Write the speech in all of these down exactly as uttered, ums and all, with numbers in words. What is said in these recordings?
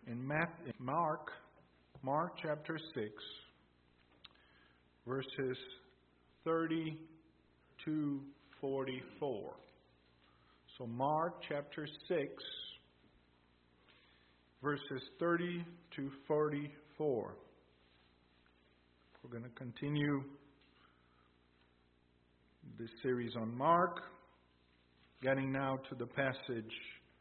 in Matthew, Mark, Mark chapter six, verses thirty to forty-four. So Mark chapter six, verses thirty to forty-four. We're going to continue this series on Mark, getting now to the passage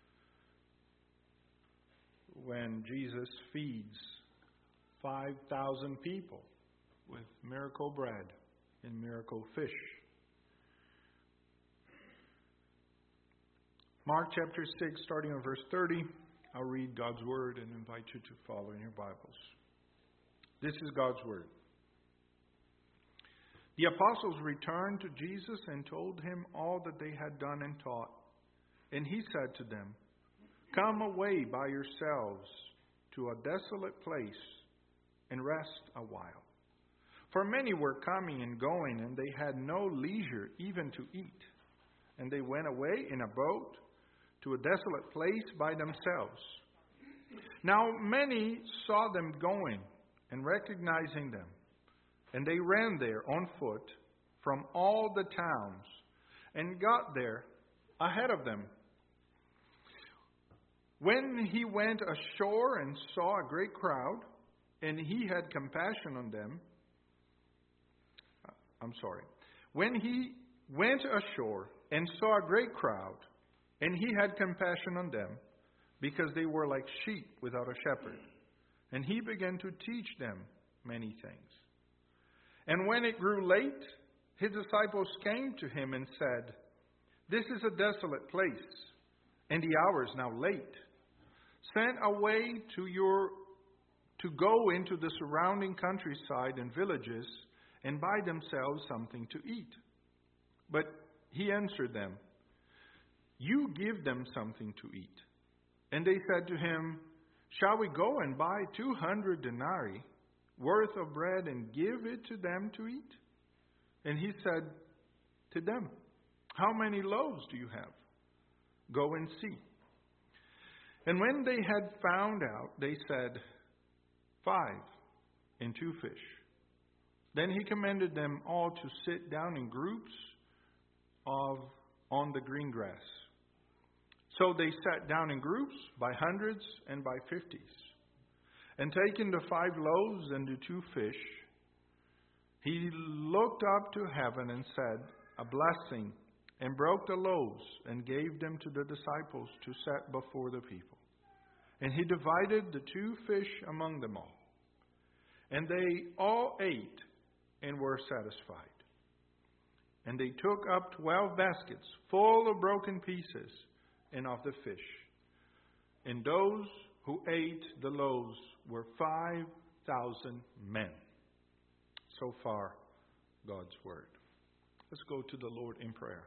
when Jesus feeds five thousand people with miracle bread and miracle fish. Mark chapter six, starting on verse thirty. I'll read God's Word and invite you to follow in your Bibles. This is God's Word. The apostles returned to Jesus and told him all that they had done and taught. And he said to them, "Come away by yourselves to a desolate place and rest a while." For many were coming and going, and they had no leisure even to eat. And they went away in a boat to a desolate place by themselves. Now many saw them going and recognizing them, and they ran there on foot from all the towns and got there ahead of them. When he went ashore and saw a great crowd, and he had compassion on them, I'm sorry. When he went ashore and saw a great crowd, and he had compassion on them, because they were like sheep without a shepherd, and he began to teach them many things. And when it grew late, his disciples came to him and said, "This is a desolate place, and the hour is now late. Send away to your to go into the surrounding countryside and villages and buy themselves something to eat." But he answered them, "You give them something to eat." And they said to him, "Shall we go and buy two hundred denarii worth of bread and give it to them to eat?" And he said to them, "How many loaves do you have? Go and see." And when they had found out, they said, "Five and two fish." Then he commanded them all to sit down in groups of on the green grass. So they sat down in groups by hundreds and by fifties. And taking the five loaves and the two fish, he looked up to heaven and said a blessing, and broke the loaves and gave them to the disciples to set before the people. And he divided the two fish among them all. And they all ate and were satisfied. And they took up twelve baskets full of broken pieces and of the fish. And those who ate the loaves were five thousand men. So far, God's Word. Let's go to the Lord in prayer.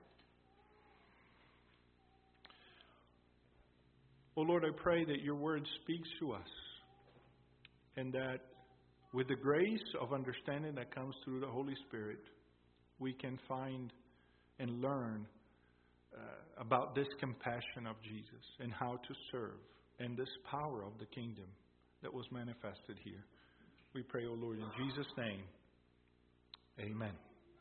Oh Lord, I pray that your Word speaks to us, and that with the grace of understanding that comes through the Holy Spirit, we can find and learn uh, about this compassion of Jesus and how to serve, and this power of the kingdom that was manifested here. We pray, O Lord, in Jesus' name. Amen.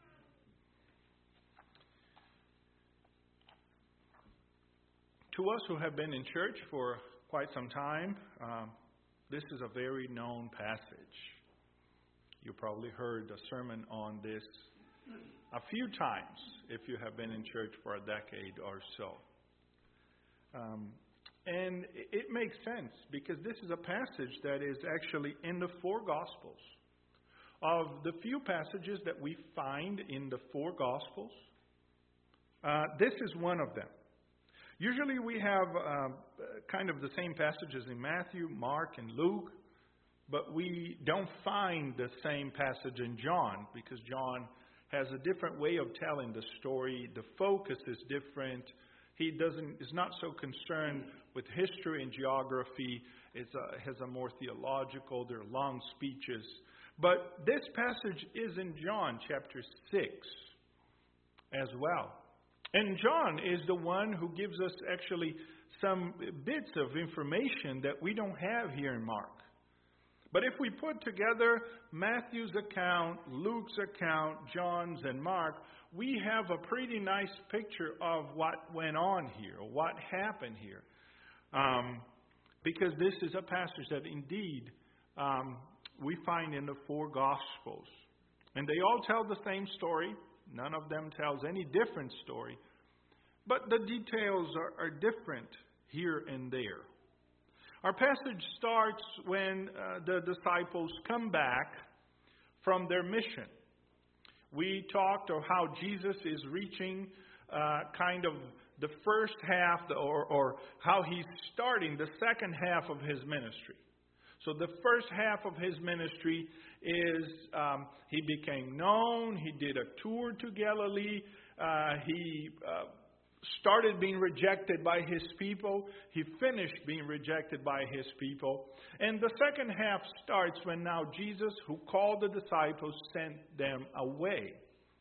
To us who have been in church for quite some time, um, this is a very known passage. You probably heard a sermon on this a few times if you have been in church for a decade or so. Um, and it makes sense, because this is a passage that is actually in the four Gospels. Of the few passages that we find in the four Gospels, uh, this is one of them. Usually we have uh, kind of the same passages in Matthew, Mark, and Luke, but we don't find the same passage in John, because John has a different way of telling the story. The focus is different. He doesn't is not so concerned with history and geography. It's a, has a more theological, there are long speeches. But this passage is in John chapter six as well. And John is the one who gives us actually some bits of information that we don't have here in Mark. But if we put together Matthew's account, Luke's account, John's, and Mark, we have a pretty nice picture of what went on here, what happened here. Um, because this is a passage that indeed um, we find in the four Gospels. And they all tell the same story. None of them tells any different story. But the details are, are different here and there. Our passage starts when uh, the disciples come back from their mission. We talked of how Jesus is reaching uh, kind of the first half, or, or how he's starting the second half of his ministry. So the first half of his ministry is um, he became known, he did a tour to Galilee, uh, he uh, started being rejected by his people, he finished being rejected by his people. And the second half starts when now Jesus, who called the disciples, sent them away.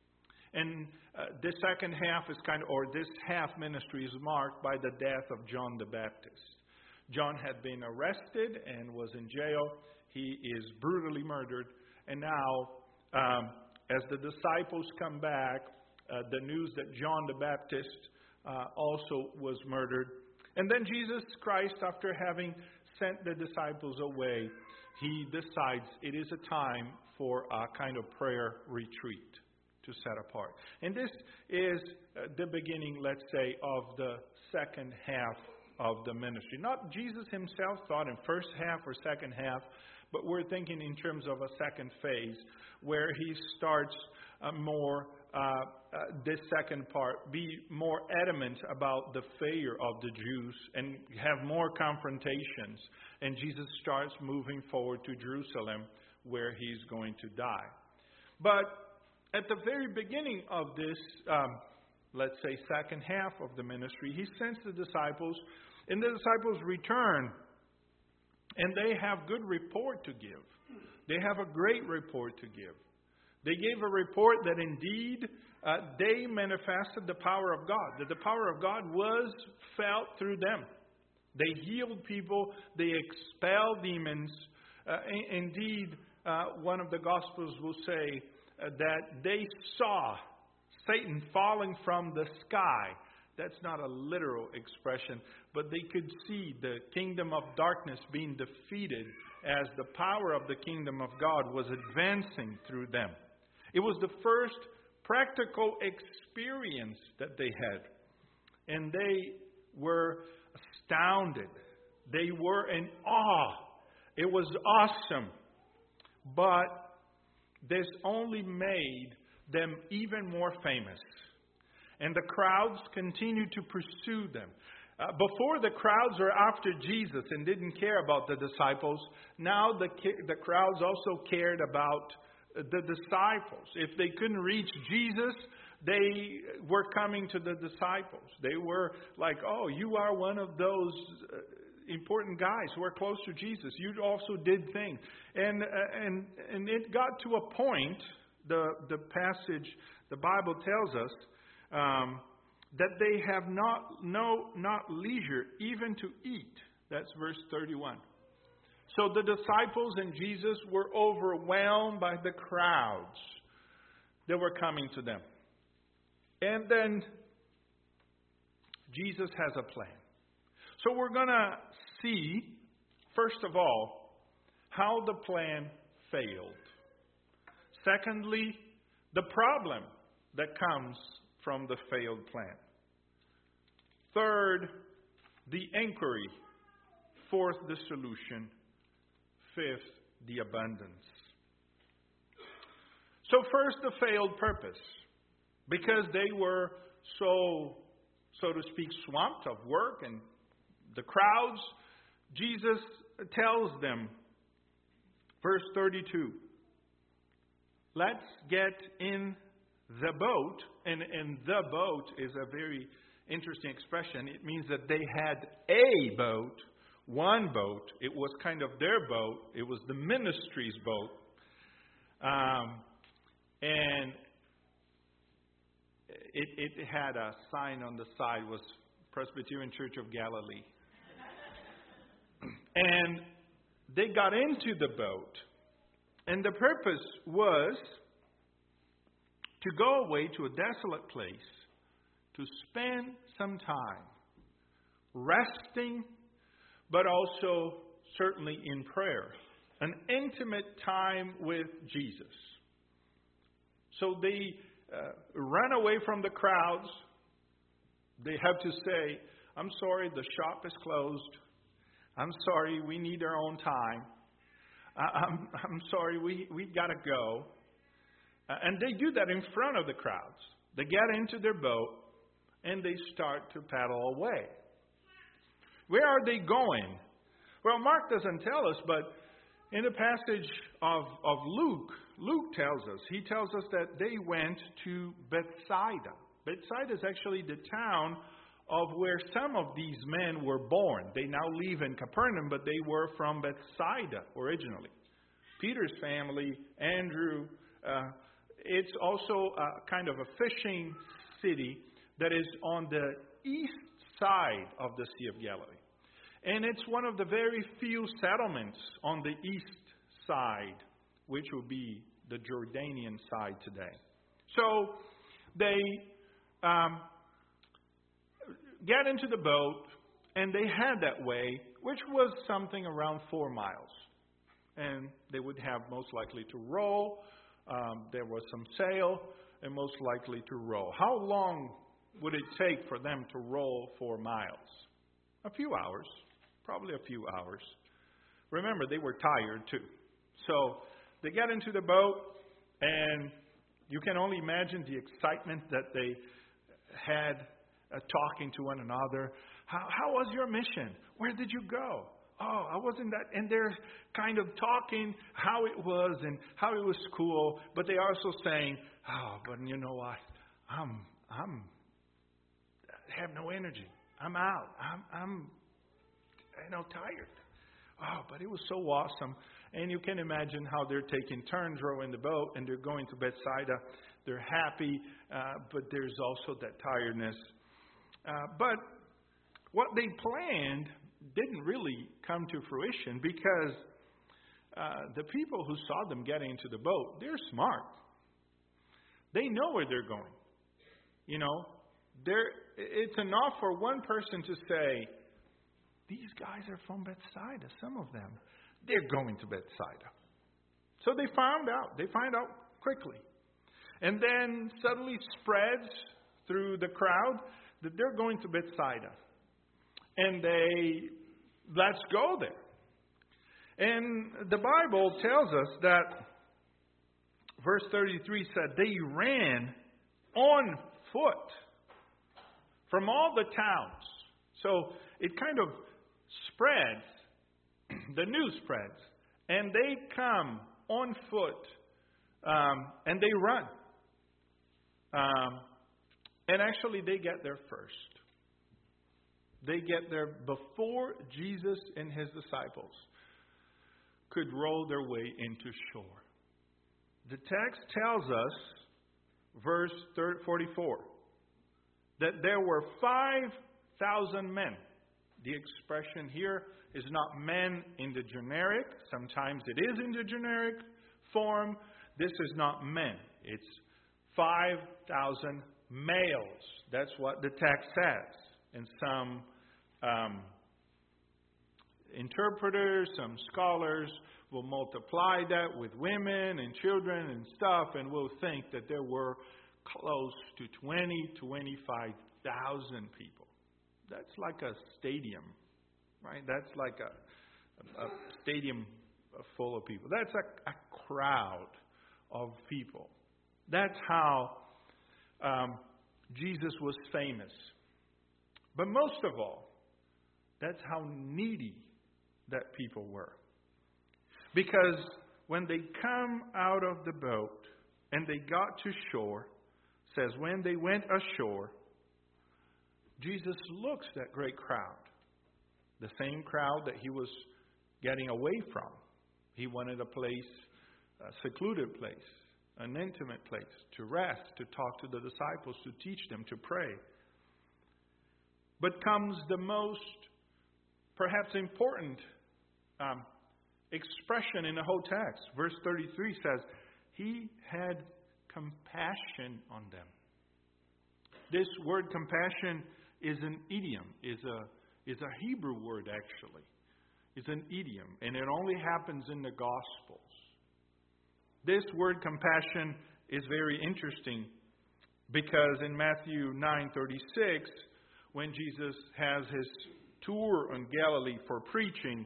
And uh, this second half is kind of, or this half ministry is marked by the death of John the Baptist. John had been arrested and was in jail. He is brutally murdered. And now, um, as the disciples come back, uh, the news that John the Baptist uh, also was murdered. And then Jesus Christ, after having sent the disciples away, he decides it is a time for a kind of prayer retreat to set apart. And this is uh, the beginning, let's say, of the second half of the ministry. Not Jesus himself thought in first half or second half, but we're thinking in terms of a second phase where he starts uh, more, uh, uh, this second part, be more adamant about the failure of the Jews and have more confrontations. And Jesus starts moving forward to Jerusalem where he's going to die. But at the very beginning of this, um, let's say, second half of the ministry, he sends the disciples, and the disciples return, and they have good report to give. They have a great report to give. They gave a report that indeed uh, they manifested the power of God, that the power of God was felt through them. They healed people, they expelled demons. Uh, indeed, uh, one of the Gospels will say uh, that they saw Satan falling from the sky. That's not a literal expression, but they could see the kingdom of darkness being defeated as the power of the kingdom of God was advancing through them. It was the first practical experience that they had. And they were astounded. They were in awe. It was awesome. But this only made them even more famous. And the crowds continued to pursue them. Uh, before, the crowds were after Jesus and didn't care about the disciples. Now the the crowds also cared about the disciples. If they couldn't reach Jesus, they were coming to the disciples. They were like, oh, you are one of those uh, important guys who are close to Jesus. You also did things. And, uh, and, and it got to a point, the, the passage, the Bible tells us, um, that they have not, no, not leisure even to eat. That's verse thirty-one. So the disciples and Jesus were overwhelmed by the crowds that were coming to them. And then Jesus has a plan. So we're going to see, first of all, how the plan failed. Secondly, the problem that comes from the failed plan. Third, the inquiry. Fourth, the solution. Fifth, the abundance. So first, the failed purpose. Because they were so, so to speak, swamped of work and the crowds, Jesus tells them, verse thirty-two, let's get in the boat. And, and the boat is a very interesting expression. It means that they had a boat, one boat. It was kind of their boat. It was the ministry's boat. Um, and it, it had a sign on the side, was Presbyterian Church of Galilee. And they got into the boat. And the purpose was to go away to a desolate place to spend some time resting, but also certainly in prayer. An intimate time with Jesus. So they uh, run away from the crowds. They have to say, I'm sorry, the shop is closed. I'm sorry, we need our own time. I, I'm, I'm sorry, we, we got to go. Uh, and they do that in front of the crowds. They get into their boat and they start to paddle away. Where are they going? Well, Mark doesn't tell us, but in the passage of, of Luke, Luke tells us, he tells us that they went to Bethsaida. Bethsaida is actually the town of where some of these men were born. They now live in Capernaum, but they were from Bethsaida originally. Peter's family, Andrew, uh, it's also a kind of a fishing city that is on the east side of the Sea of Galilee. And it's one of the very few settlements on the east side, which would be the Jordanian side today. So they um, get into the boat, and they head that way, which was something around four miles. And they would have most likely to row. Um, there was some sail, and most likely to row. How long would it take for them to row four miles? A few hours. Probably a few hours. Remember, they were tired too. So they get into the boat, and you can only imagine the excitement that they had uh, talking to one another. How, how was your mission? Where did you go? Oh, I wasn't that. And they're kind of talking how it was and how it was cool, but they are also saying, oh, but you know what? I'm, I'm, I have no energy. I'm out. I'm, I'm, you know, tired. Oh, but it was so awesome. And you can imagine how they're taking turns rowing the boat, and they're going to Bethsaida. They're happy, uh, but there's also that tiredness. Uh, but what they planned didn't really come to fruition, because uh, the people who saw them getting into the boat, they're smart. They know where they're going. You know, they're, it's enough for one person to say, these guys are from Bethsaida, some of them. They're going to Bethsaida. So they found out. They find out quickly. And then suddenly spreads through the crowd that they're going to Bethsaida. And they, let's go there. And the Bible tells us that, verse thirty-three said, they ran on foot from all the towns. So it kind of spreads, the news spreads, and they come on foot, um, and they run. Um, and actually, they get there first. They get there before Jesus and his disciples could roll their way into shore. The text tells us, verse forty-four, that there were five thousand men. The expression here is not men in the generic. Sometimes it is in the generic form. This is not men. It's five thousand males. That's what the text says. And some um, interpreters, some scholars will multiply that with women and children and stuff, and will think that there were close to twenty, twenty-five thousand people. That's like a stadium, right? That's like a, a, a stadium full of people. That's a, a crowd of people. That's how um, Jesus was famous. But most of all, that's how needy that people were. Because when they come out of the boat and they got to shore, says when they went ashore, Jesus looks at that great crowd, the same crowd that he was getting away from. He wanted a place, a secluded place, an intimate place to rest, to talk to the disciples, to teach them, to pray. But comes the most, perhaps important um, expression in the whole text. Verse thirty-three says, He had compassion on them. This word compassion is an idiom, is a, is a Hebrew word actually. It's an idiom, and it only happens in the Gospels. This word compassion is very interesting because in Matthew nine thirty-six, when Jesus has his tour on Galilee for preaching,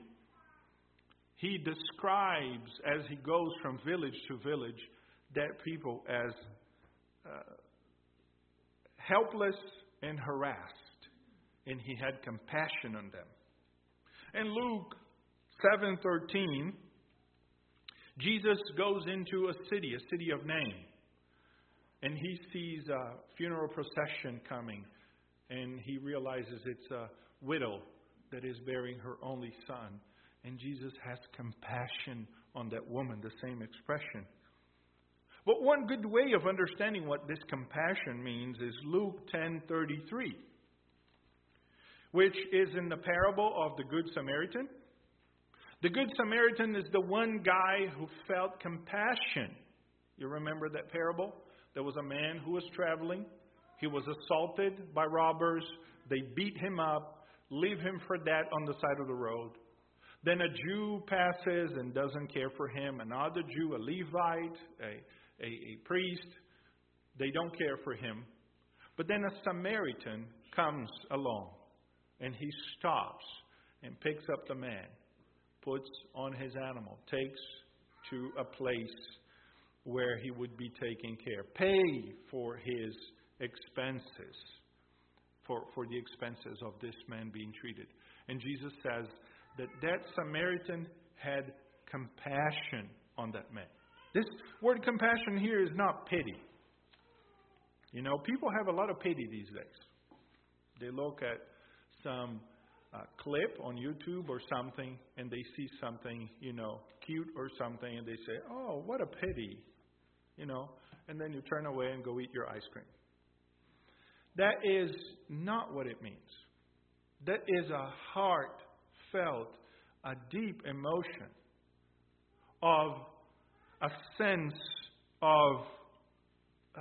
he describes, as he goes from village to village, that people as uh, helpless and harassed, and he had compassion on them. In Luke seven thirteen, Jesus goes into a city, a city of Nain, and he sees a funeral procession coming, and he realizes it's a widow that is burying her only son. And Jesus has compassion on that woman, the same expression. But one good way of understanding what this compassion means is Luke ten thirty-three, which is in the parable of the Good Samaritan. The Good Samaritan is the one guy who felt compassion. You remember that parable? There was a man who was traveling. He was assaulted by robbers. They beat him up, leave him for dead on the side of the road. Then a Jew passes and doesn't care for him. Another Jew, a Levite, a, a, a priest, they don't care for him. But then a Samaritan comes along, and he stops and picks up the man, puts on his animal, takes to a place where he would be taken care, pay for his expenses, for, for the expenses of this man being treated. And Jesus says that that Samaritan had compassion on that man. This word compassion here is not pity. You know, people have a lot of pity these days. They look at some uh, clip on YouTube or something, and they see something, you know, cute or something, and they say, oh, what a pity, you know, and then you turn away and go eat your ice cream. That is not what it means. That is a heartfelt, a deep emotion of a sense of uh,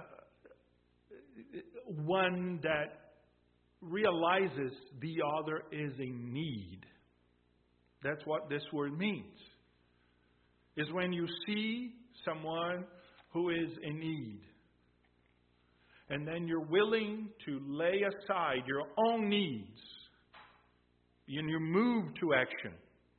one that realizes the other is in need. That's what this word means. Is when you see someone who is in need, and then you're willing to lay aside your own needs, and you move to action.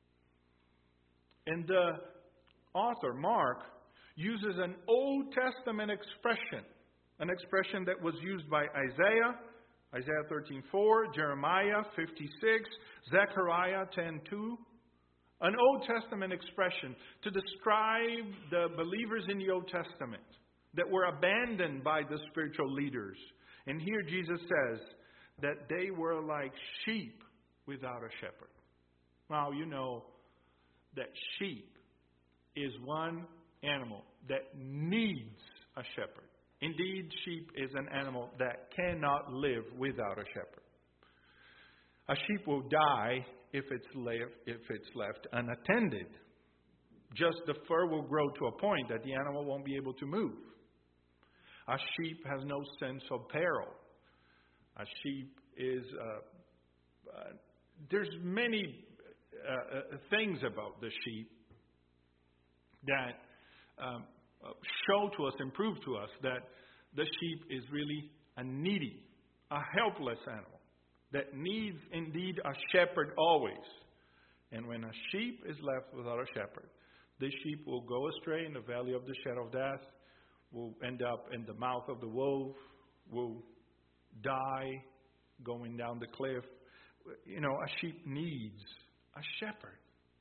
And the author, Mark, uses an Old Testament expression, an expression that was used by Isaiah, Isaiah thirteen four, Jeremiah fifty-six, Zechariah ten two, an Old Testament expression to describe the believers in the Old Testament that were abandoned by the spiritual leaders. And here Jesus says that they were like sheep without a shepherd. Now, you know that sheep is one animal that needs a shepherd. Indeed, sheep is an animal that cannot live without a shepherd. A sheep will die if it's left, if it's left unattended. Just the fur will grow to a point that the animal won't be able to move. A sheep has no sense of peril. A sheep is, uh, uh, there's many uh, uh, things about the sheep that um, show to us and prove to us that the sheep is really a needy, a helpless animal that needs indeed a shepherd always. And when a sheep is left without a shepherd, the sheep will go astray in the valley of the shadow of death, will end up in the mouth of the wolf, will die going down the cliff. You know, a sheep needs a shepherd.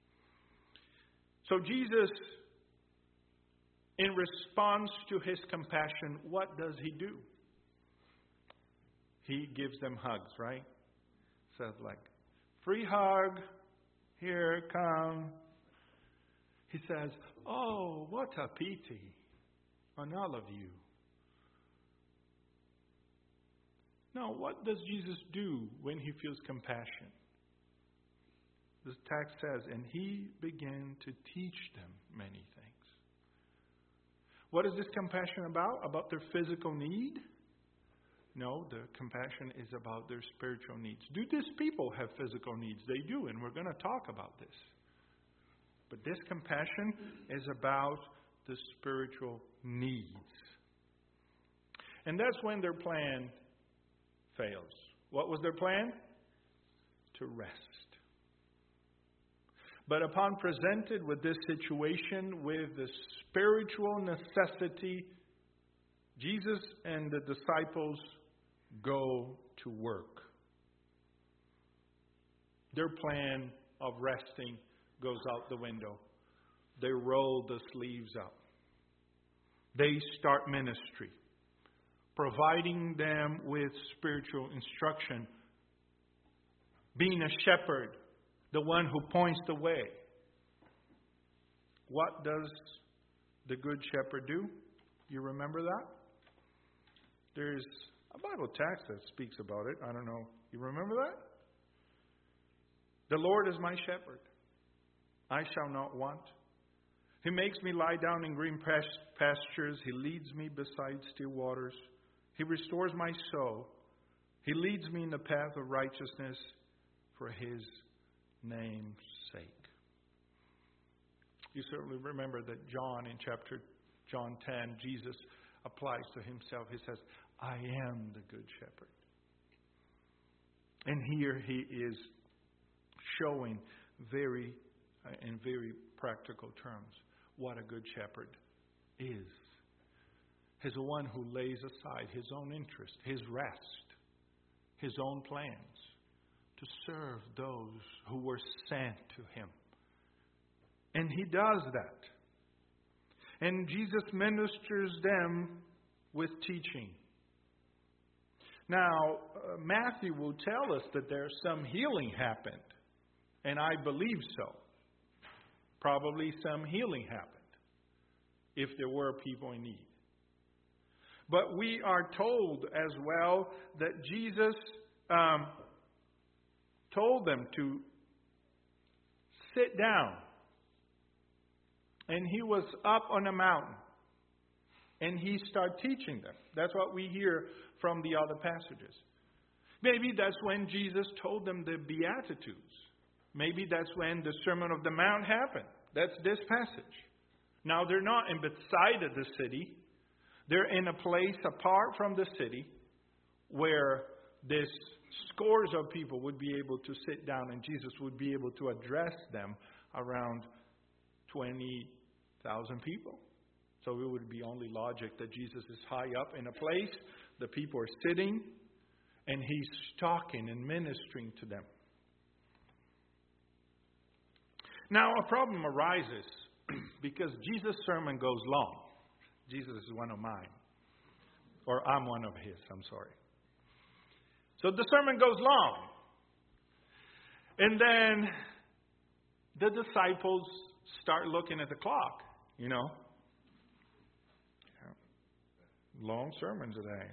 So Jesus, in response to his compassion, what does he do? He gives them hugs, right? Says like, free hug, here, come. He says, oh, what a pity on all of you. Now, what does Jesus do when he feels compassion? The text says, and he began to teach them many things. What is this compassion about? About their physical need? No, the compassion is about their spiritual needs. Do these people have physical needs? They do, and we're going to talk about this. But this compassion is about the spiritual needs. And that's when their plan fails. What was their plan? To rest. But upon presented with this situation, with the spiritual necessity, Jesus and the disciples go to work. Their plan of resting goes out the window. They roll the sleeves up. They start ministry, providing them with spiritual instruction, being a shepherd, the one who points the way. What does the good shepherd do? You remember that? There's a Bible text that speaks about it. I don't know. You remember that? The Lord is my shepherd. I shall not want. He makes me lie down in green pastures. He leads me beside still waters. He restores my soul. He leads me in the path of righteousness for His name's sake. You certainly remember that John, in chapter John ten, Jesus applies to himself. He says, I am the good shepherd. And here he is showing very, uh, in very practical terms, what a good shepherd is. He's the one who lays aside his own interest, his rest, his own plans, to serve those who were sent to him. And he does that. And Jesus ministers them with teaching. Now, uh, Matthew will tell us that there's some healing happened. And I believe so. Probably some healing happened, if there were people in need. But we are told as well that Jesus um, told them to sit down. And he was up on a mountain. And he started teaching them. That's what we hear from the other passages. Maybe that's when Jesus told them the Beatitudes. Maybe that's when the Sermon of the Mount happened. That's this passage. Now, they're not in Bethsaida, the city. They're in a place apart from the city where this scores of people would be able to sit down and Jesus would be able to address them, around twenty thousand people. So it would be only logic that Jesus is high up in a place, the people are sitting, and he's talking and ministering to them. Now, a problem arises because Jesus' sermon goes long. Jesus is one of mine. Or I'm one of his, I'm sorry. So the sermon goes long. And then the disciples start looking at the clock, you know. Long sermon today.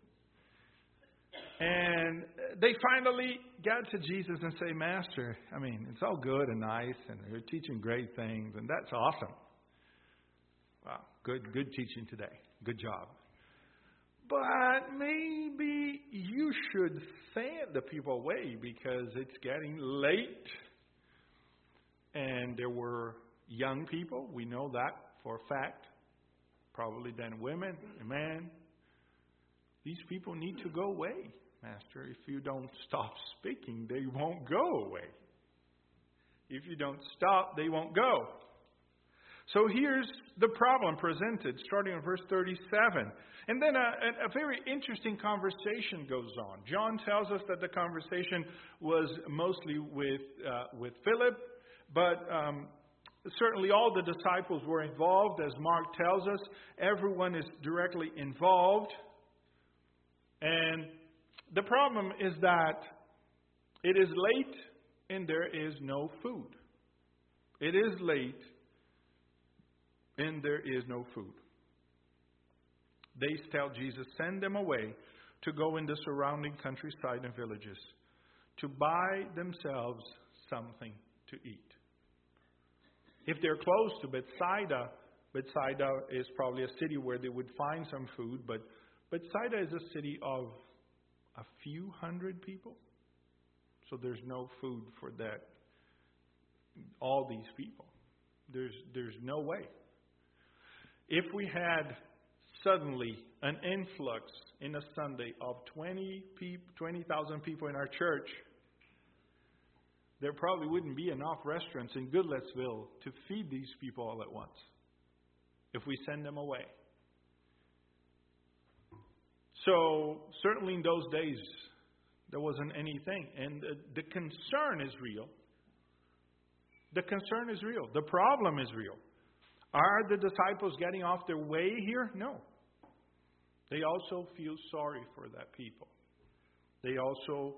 And they finally get to Jesus and say, Master, I mean, it's all good and nice, and you're teaching great things, and that's awesome. Wow, good, good teaching today. Good job. But maybe you should send the people away because it's getting late. And there were young people. We know that for a fact. Probably then women and men. These people need to go away, Master. If you don't stop speaking, they won't go away. If you don't stop, they won't go. So here's the problem presented, starting in verse thirty-seven. And then a, a very interesting conversation goes on. John tells us that the conversation was mostly with uh, with Philip, but um, certainly all the disciples were involved. As Mark tells us, everyone is directly involved. And the problem is that it is late and there is no food. It is late and there is no food. They tell Jesus, send them away to go in the surrounding countryside and villages to buy themselves something to eat. If they're close to Bethsaida, Bethsaida is probably a city where they would find some food, but Bethsaida is a city of a few hundred people. So there's no food for that, all these people. There's there's no way. If we had suddenly an influx in a Sunday of twenty thousand people in our church, there probably wouldn't be enough restaurants in Goodlettsville to feed these people all at once if we send them away. So certainly in those days, there wasn't anything. And the, the concern is real. The concern is real. The problem is real. Are the disciples getting off their way here? No. They also feel sorry for that people. They also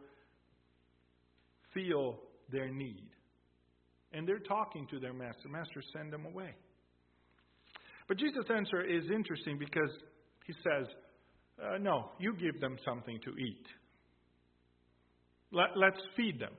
feel their need. And they're talking to their master. Master, send them away. But Jesus' answer is interesting because he says, uh, no, you give them something to eat. Let, let's feed them.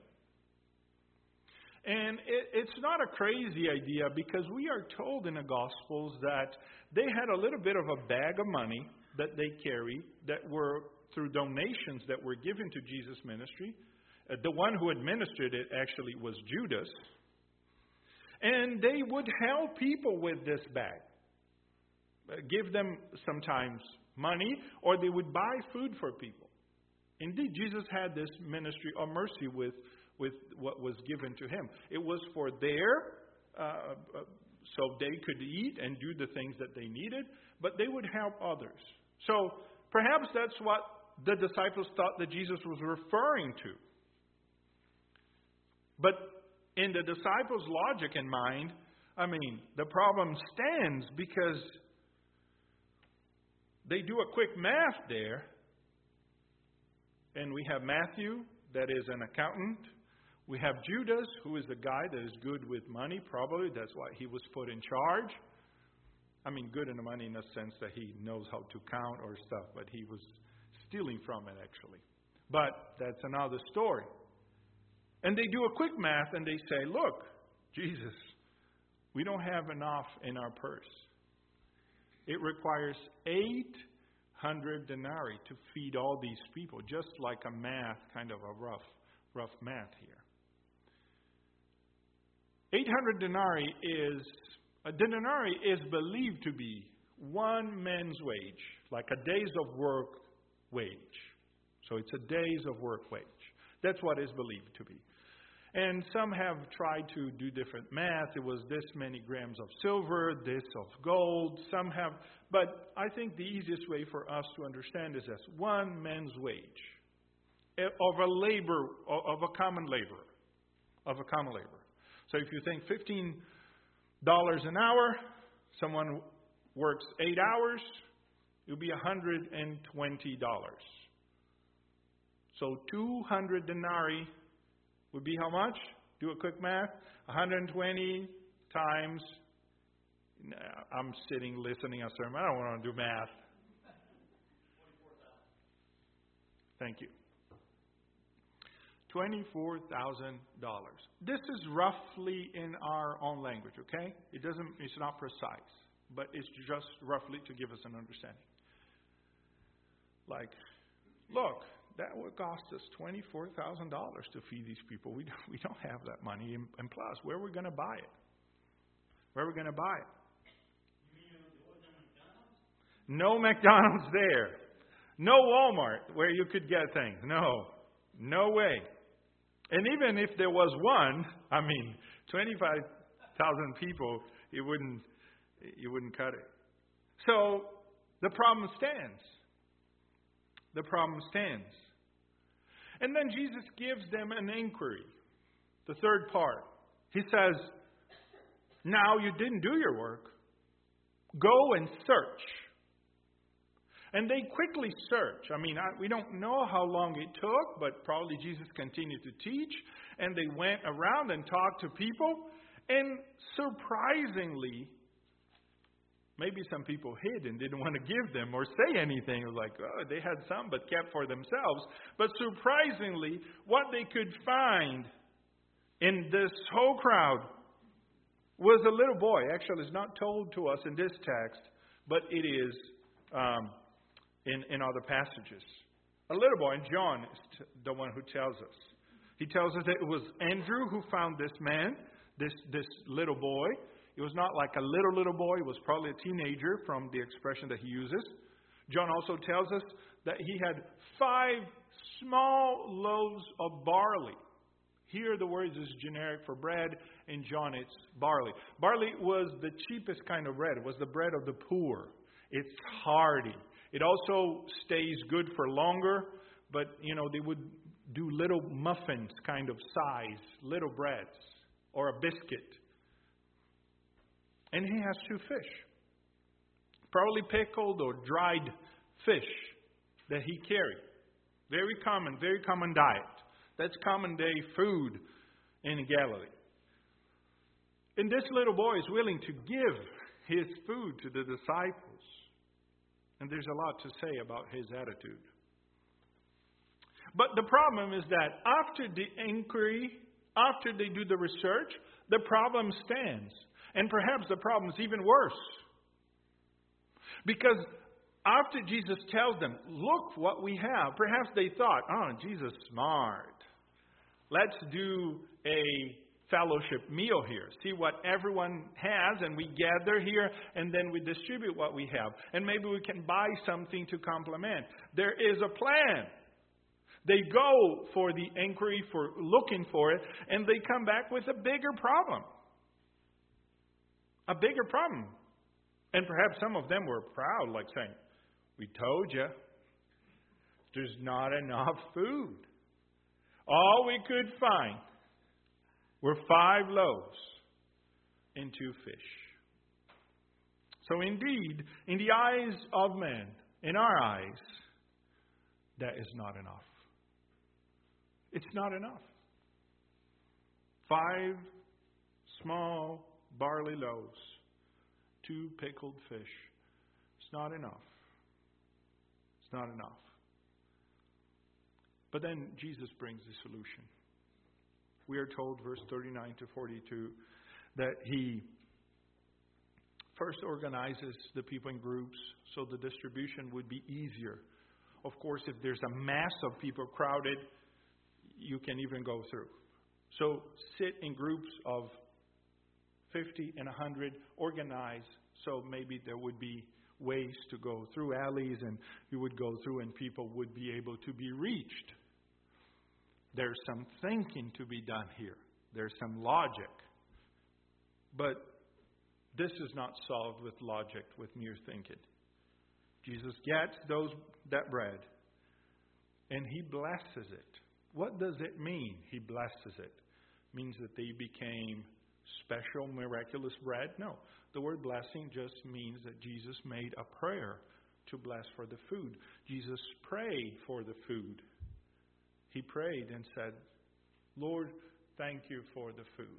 And it, it's not a crazy idea because we are told in the Gospels that they had a little bit of a bag of money that they carried that were through donations that were given to Jesus' ministry. Uh, the one who administered it actually was Judas. And they would help people with this bag. Uh, give them sometimes money, or they would buy food for people. Indeed, Jesus had this ministry of mercy with, with what was given to him. It was for their, uh, uh, so they could eat and do the things that they needed, but they would help others. So perhaps that's what the disciples thought that Jesus was referring to. But in the disciples' logic and mind, I mean, the problem stands because they do a quick math there. And we have Matthew, that is an accountant. We have Judas, who is a guy that is good with money, probably. That's why he was put in charge. I mean, good in the money in the sense that he knows how to count or stuff, but he was stealing from it, actually. But that's another story. And they do a quick math and they say, look, Jesus, we don't have enough in our purse. It requires eight hundred denarii to feed all these people, just like a math, kind of a rough, rough math here. eight hundred denarii is, a denarii is believed to be one man's wage, like a day's of work wage. So it's a day's of work wage. That's what is believed to be. And some have tried to do different math. It was this many grams of silver, this of gold. Some have, but I think the easiest way for us to understand is this: one man's wage of a labor, of a common laborer, of a common laborer. So if you think fifteen dollars an hour, someone works eight hours, it would be one hundred twenty dollars. So two hundred denarii would be how much? Do a quick math. one hundred twenty times. I'm sitting listening a sermon. I don't want to do math. Thank you. twenty-four thousand dollars. This is roughly in our own language, okay? It doesn't. It's not precise, but it's just roughly to give us an understanding. Like, look. That would cost us twenty-four thousand dollars to feed these people. We don't, we don't have that money. And, and plus, where are we going to buy it? Where are we going to buy it? You mean there wasn't McDonald's? No McDonald's there. No Walmart where you could get things. No. No way. And even if there was one, I mean, twenty-five thousand people, it wouldn't, it wouldn't cut it. So the problem stands. The problem stands. And then Jesus gives them an inquiry. The third part. He says, now you didn't do your work. Go and search. And they quickly search. I mean, I, we don't know how long it took, but probably Jesus continued to teach. And they went around and talked to people. And surprisingly, Maybe some people hid and didn't want to give them or say anything. It was like, oh, they had some but kept for themselves. But surprisingly, what they could find in this whole crowd was a little boy. Actually, it's not told to us in this text, but it is um, in, in other passages. A little boy, and John is t- the one who tells us. He tells us that it was Andrew who found this man, this, this little boy. It was not like a little, little boy. It was probably a teenager from the expression that he uses. John also tells us that he had five small loaves of barley. Here the word is generic for bread. In John it's barley. Barley was the cheapest kind of bread. It was the bread of the poor. It's hearty. It also stays good for longer. But, you know, they would do little muffins kind of size, little breads, or a biscuit. And he has two fish. Probably pickled or dried fish that he carried. Very common, very common diet. That's common day food in Galilee. And this little boy is willing to give his food to the disciples. And there's a lot to say about his attitude. But the problem is that after the inquiry, after they do the research, the problem stands. And perhaps the problem is even worse. Because after Jesus tells them, look what we have, perhaps they thought, oh, Jesus is smart. Let's do a fellowship meal here. See what everyone has, and we gather here, and then we distribute what we have. And maybe we can buy something to complement. There is a plan. They go for the inquiry, for looking for it, and they come back with a bigger problem. A bigger problem. And perhaps some of them were proud, like saying, we told you, there's not enough food. All we could find were five loaves and two fish. So indeed, in the eyes of men, in our eyes, that is not enough. It's not enough. Five small barley loaves, two pickled fish. It's not enough. It's not enough. But then Jesus brings the solution. We are told, verse thirty-nine to forty-two, that he first organizes the people in groups so the distribution would be easier. Of course, if there's a mass of people crowded, you can even go through. So sit in groups of fifty and one hundred, organize, so maybe there would be ways to go through alleys, and you would go through and people would be able to be reached. There's some thinking to be done here. There's some logic. But this is not solved with logic, with mere thinking. Jesus gets those that bread, and he blesses it. What does it mean, he blesses it? It means that they became special, miraculous bread? No. The word blessing just means that Jesus made a prayer to bless for the food. Jesus prayed for the food. He prayed and said, Lord, thank you for the food.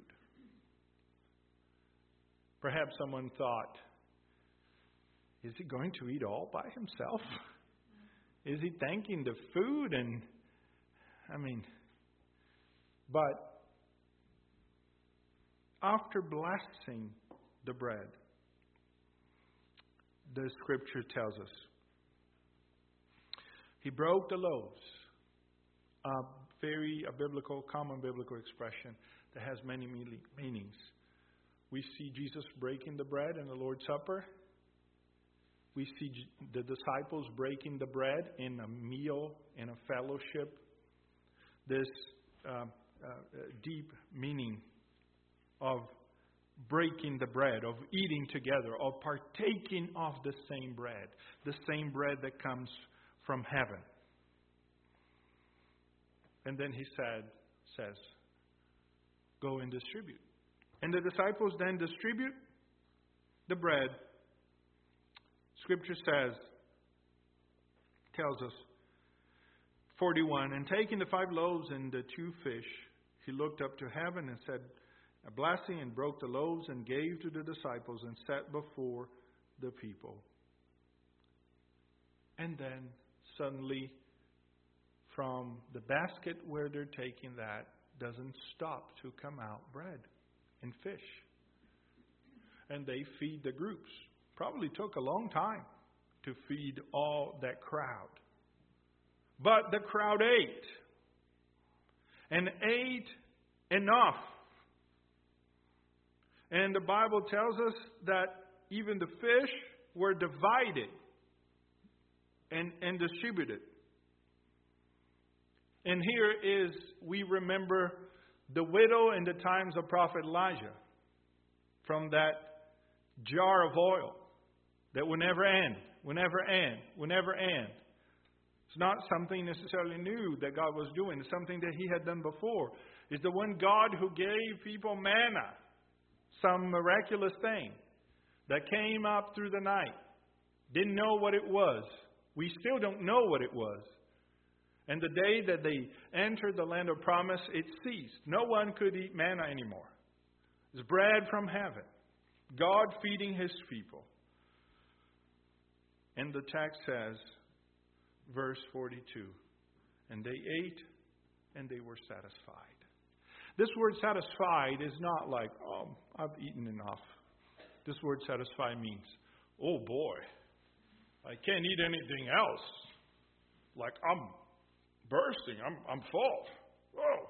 Perhaps someone thought, is he going to eat all by himself? Is he thanking the food? And, I mean, but after blessing the bread, the scripture tells us, he broke the loaves. A very a biblical, common biblical expression that has many meanings. We see Jesus breaking the bread in the Lord's Supper. We see the disciples breaking the bread in a meal, in a fellowship. This uh, uh, deep meaning of breaking the bread, of eating together, of partaking of the same bread, the same bread that comes from heaven. And then he said, says, go and distribute. And the disciples then distribute the bread. Scripture says, tells us, forty-one, and taking the five loaves and the two fish, he looked up to heaven and said a blessing and broke the loaves and gave to the disciples and set before the people. And then suddenly, from the basket where they're taking that, doesn't stop to come out bread and fish. And they feed the groups. Probably took a long time to feed all that crowd. But the crowd ate. And ate enough. And the Bible tells us that even the fish were divided and, and distributed. And here is, we remember the widow in the times of Prophet Elijah. From that jar of oil that will never end, will never end, will never end. It's not something necessarily new that God was doing. It's something that He had done before. It's the one God who gave people manna, some miraculous thing that came up through the night. Didn't know what it was. We still don't know what it was. And the day that they entered the land of promise, it ceased. No one could eat manna anymore. It's bread from heaven. God feeding His people. And the text says, verse forty-two, and they ate and they were satisfied. This word satisfied is not like, oh, I've eaten enough. This word satisfied means, oh boy, I can't eat anything else. Like I'm bursting, I'm, I'm full. Whoa.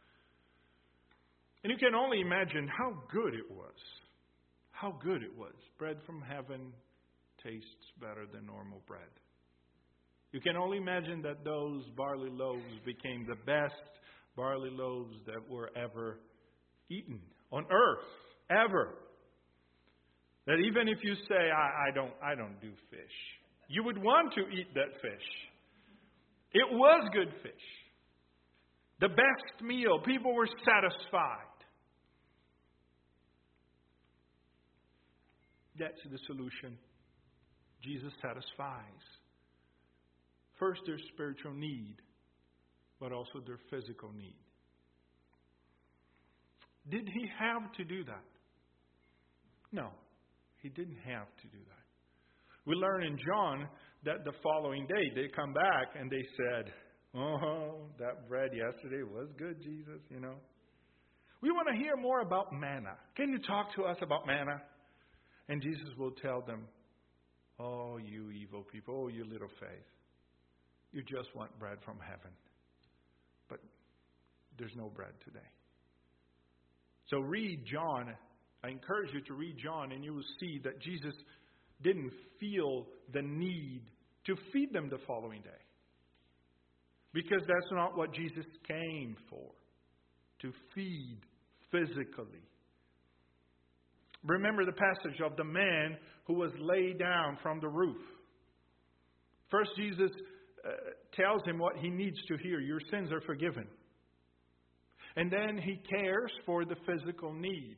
And you can only imagine how good it was. How good it was. Bread from heaven tastes better than normal bread. You can only imagine that those barley loaves became the best barley loaves that were ever eaten on earth. Ever. That even if you say, I, I don't I don't do fish, you would want to eat that fish. It was good fish. The best meal. People were satisfied. That's the solution. Jesus satisfies. First, their spiritual need, but also their physical need. Did He have to do that? No, He didn't have to do that. We learn in John that the following day they come back and they said, oh, that bread yesterday was good, Jesus, you know. We want to hear more about manna. Can you talk to us about manna? And Jesus will tell them, oh, you evil people, oh, you little faith. You just want bread from heaven. But there's no bread today. So read John. I encourage you to read John, and you will see that Jesus didn't feel the need to feed them the following day. Because that's not what Jesus came for. To feed physically. Remember the passage of the man who was laid down from the roof. First, Jesus uh, tells him what he needs to hear. Your sins are forgiven. And then He cares for the physical need.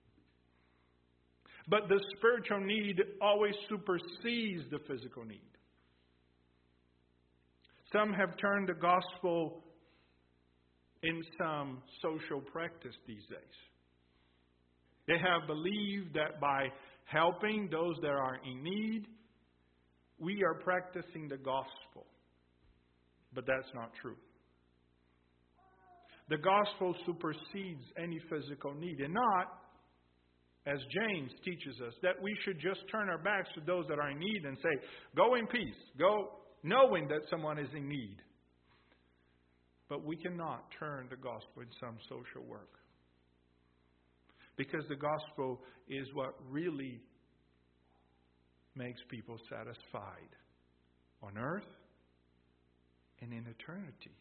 But the spiritual need always supersedes the physical need. Some have turned the gospel in some social practice these days. They have believed that by helping those that are in need, we are practicing the gospel. But that's not true. The gospel supersedes any physical need, and not, as James teaches us, that we should just turn our backs to those that are in need and say, go in peace, go knowing that someone is in need. But we cannot turn the gospel in some social work. Because the gospel is what really makes people satisfied on earth and in eternity.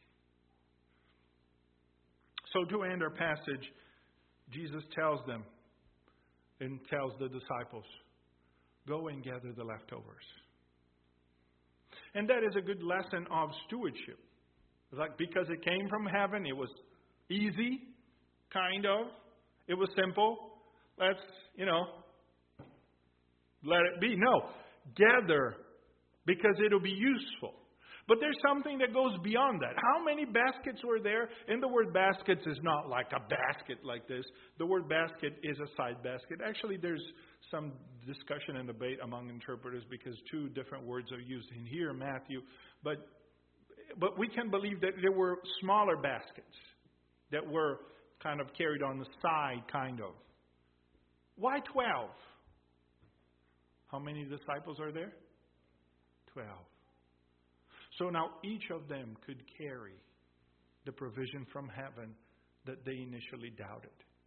So to end our passage, Jesus tells them and tells the disciples, go and gather the leftovers. And that is a good lesson of stewardship. Like, because it came from heaven, it was easy, kind of. It was simple. Let's, you know, let it be. No, gather because it'll be useful. But there's something that goes beyond that. How many baskets were there? And the word baskets is not like a basket like this. The word basket is a side basket. Actually, there's some discussion and debate among interpreters because two different words are used in here in Matthew. But, but we can believe that there were smaller baskets that were kind of carried on the side, kind of. Why twelve? How many disciples are there? Twelve. So now each of them could carry the provision from heaven that they initially doubted.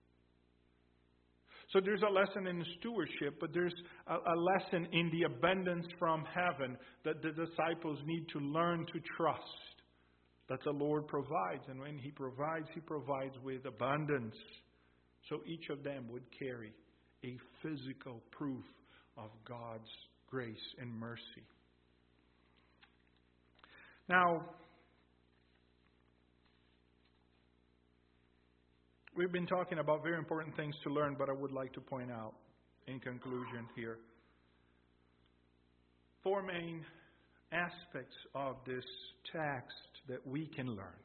So there's a lesson in stewardship, but there's a, a lesson in the abundance from heaven that the disciples need to learn to trust that the Lord provides. And when He provides, He provides with abundance. So each of them would carry a physical proof of God's grace and mercy. Now, we've been talking about very important things to learn, but I would like to point out in conclusion here four main aspects of this text that we can learn.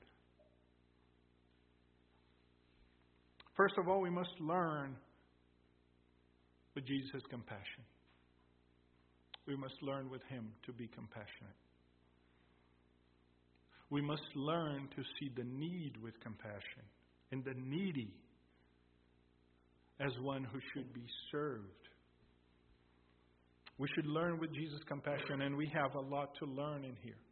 First of all, we must learn with Jesus' compassion. We must learn with Him to be compassionate. We must learn to see the need with compassion and the needy as one who should be served. We should learn with Jesus' compassion, and we have a lot to learn in here.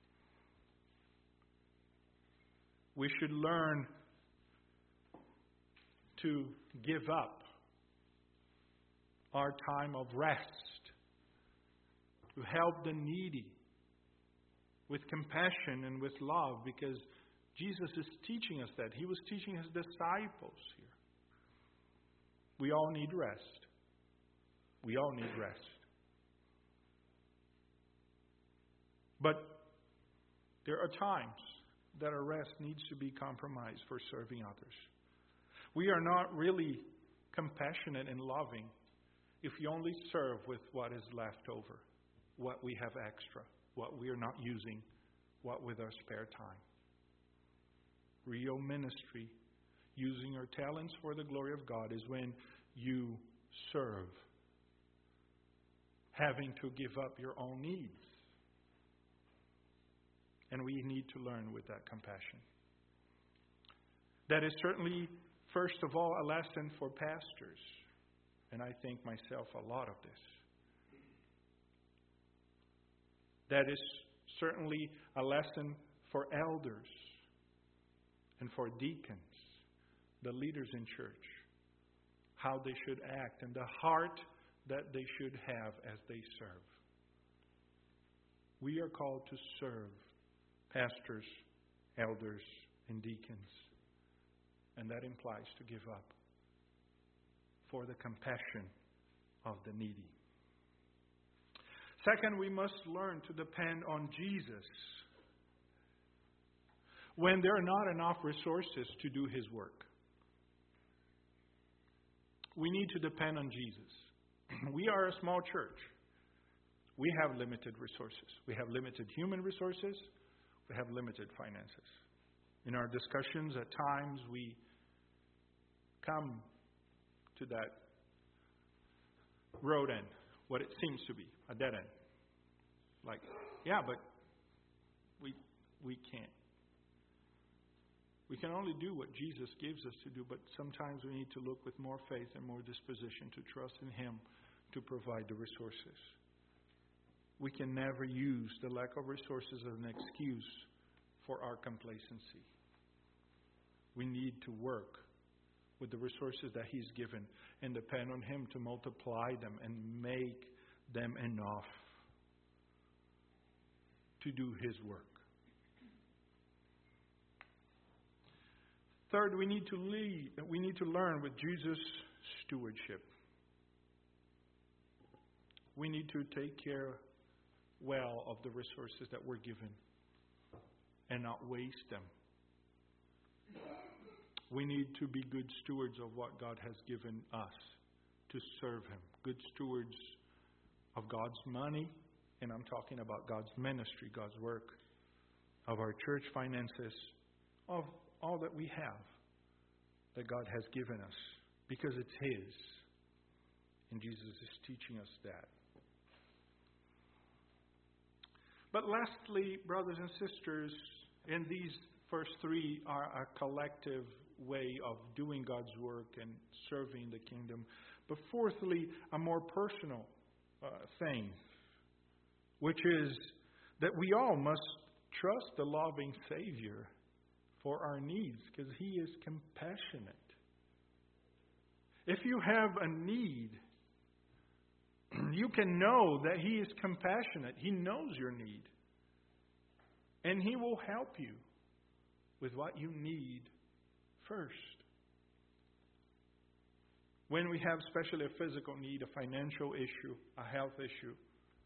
We should learn to give up our time of rest, to help the needy with compassion and with love, because Jesus is teaching us that. He was teaching His disciples here. We all need rest. We all need rest. But there are times that our rest needs to be compromised for serving others. We are not really compassionate and loving if you only serve with what is left over, what we have extra, what we are not using, what with our spare time. Real ministry, using your talents for the glory of God, is when you serve, having to give up your own needs. And we need to learn with that compassion. That is certainly, first of all, a lesson for pastors. And I think myself a lot of this. That is certainly a lesson for elders and for deacons, the leaders in church, how they should act and the heart that they should have as they serve. We are called to serve pastors, elders, and deacons. And that implies to give up for the compassion of the needy. Second, we must learn to depend on Jesus when there are not enough resources to do His work. We need to depend on Jesus. We are a small church. We have limited resources. We have limited human resources. We have limited finances. In our discussions, at times, we come to that road end, what it seems to be, a dead end. Like, yeah, but we we can't. We can only do what Jesus gives us to do, but sometimes we need to look with more faith and more disposition to trust in Him to provide the resources. We can never use the lack of resources as an excuse for our complacency. We need to work with the resources that He's given and depend on Him to multiply them and make them enough to do His work. Third, we need to lead, we need to learn with Jesus' stewardship. We need to take care well of the resources that we're given and not waste them. We need to be good stewards of what God has given us to serve Him. Good stewards of God's money, and I'm talking about God's ministry, God's work, of our church finances, of all that we have that God has given us, because it's His. And Jesus is teaching us that. But lastly, brothers and sisters, in these first three are a collective way of doing God's work and serving the kingdom. But fourthly, a more personal uh, thing, which is that we all must trust the loving Savior for our needs, because He is compassionate. If you have a need, you can know that He is compassionate. He knows your need. And He will help you with what you need first. When we have especially a physical need, a financial issue, a health issue,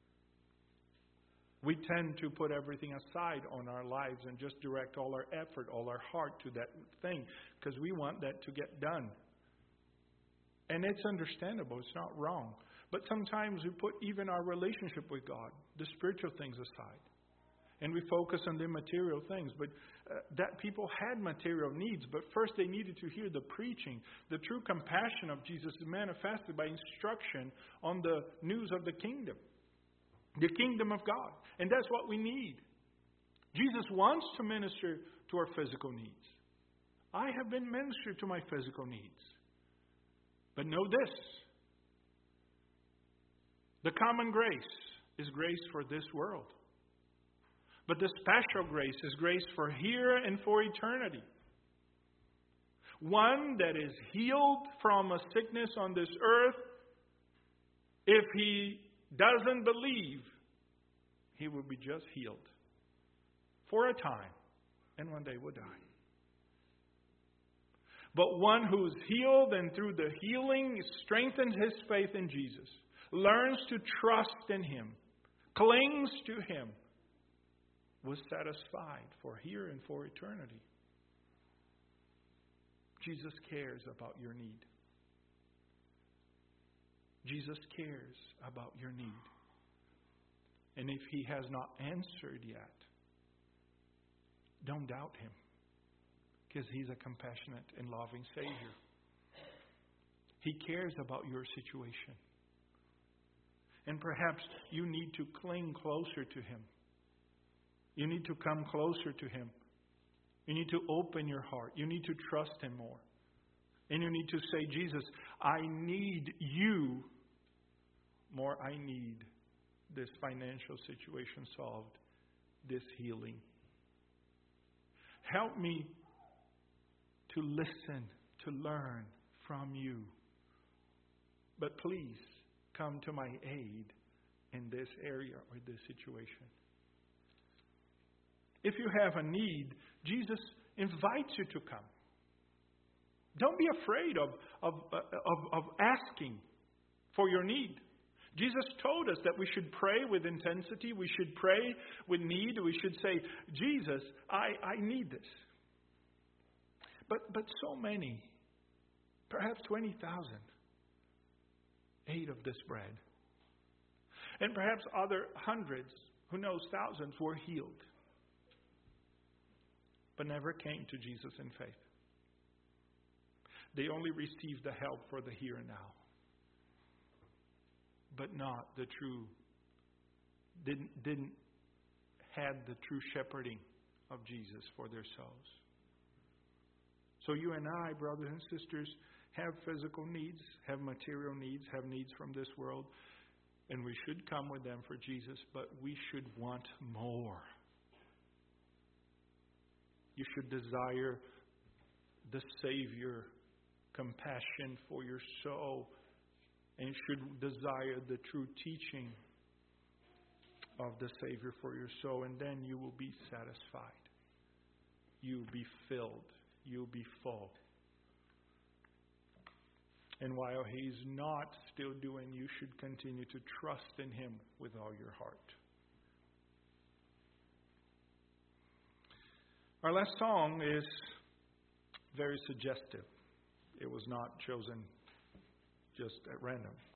we tend to put everything aside on our lives and just direct all our effort, all our heart to that thing, because we want that to get done. And it's understandable. It's not wrong. But sometimes we put even our relationship with God, the spiritual things aside. And we focus on the material things. But uh, that people had material needs, but first they needed to hear the preaching. The true compassion of Jesus is manifested by instruction on the news of the kingdom. The kingdom of God. And that's what we need. Jesus wants to minister to our physical needs. I have been ministered to my physical needs. But know this. The common grace is grace for this world. But the special grace is grace for here and for eternity. One that is healed from a sickness on this earth, if he doesn't believe, he will be just healed for a time, and one day will die. But one who is healed and through the healing strengthens his faith in Jesus, learns to trust in Him, clings to Him, was satisfied for here and for eternity. Jesus cares about your need. Jesus cares about your need. And if He has not answered yet, don't doubt Him, because He's a compassionate and loving Savior. He cares about your situation. And perhaps you need to cling closer to Him. You need to come closer to Him. You need to open your heart. You need to trust Him more. And you need to say, Jesus, I need You more. I need this financial situation solved, this healing. Help me to listen, to learn from You. But please come to my aid in this area or this situation. If you have a need, Jesus invites you to come. Don't be afraid of, of, of, of asking for your need. Jesus told us that we should pray with intensity. We should pray with need. We should say, Jesus, I, I need this. But, but so many, perhaps twenty thousand, ate of this bread. And perhaps other hundreds, who knows, thousands, were healed, but never came to Jesus in faith. They only received the help for the here and now, but not the true, didn't, didn't had the true shepherding of Jesus for their souls. So you and I, brothers and sisters, have physical needs, have material needs, have needs from this world, and we should come with them for Jesus, but we should want more. You should desire the Savior, compassion for your soul, and should desire the true teaching of the Savior for your soul, and then you will be satisfied. You will be filled. You will be full. And while He's not still doing, you should continue to trust in Him with all your heart. Our last song is very suggestive. It was not chosen just at random.